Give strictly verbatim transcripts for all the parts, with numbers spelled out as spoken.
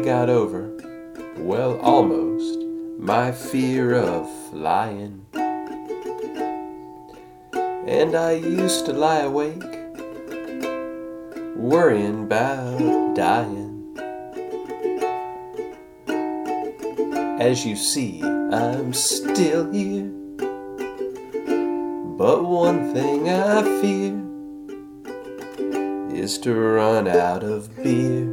got over, well, almost, my fear of flying. And I used to lie awake, worrying about dying. As you see, I'm still here, but one thing I fear is to run out of beer.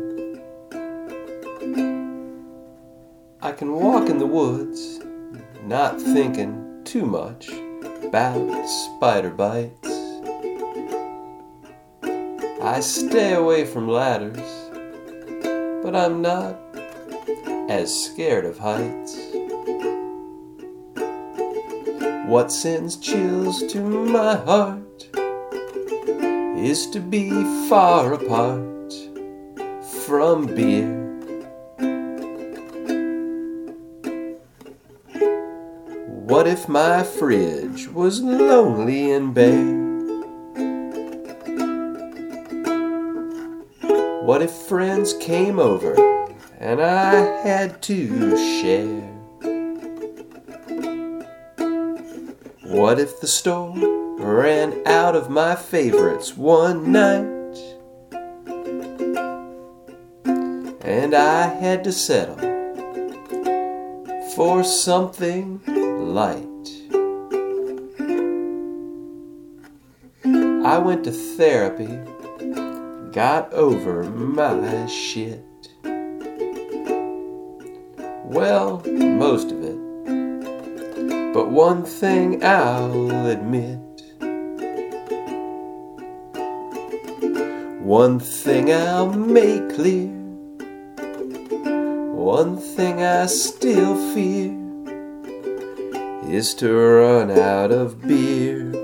I can walk in the woods, not thinking too much about spider bites. I stay away from ladders, but I'm not as scared of heights. What sends chills to my heart is to be far apart from beer. What if my fridge was lonely and bare? What if friends came over and I had to share? What if the store ran out of my favorites one night and I had to settle for something light? I went to therapy, got over my shit. Well, most of it. But one thing I'll admit, one thing I'll make clear, one thing I still fear is to run out of beer.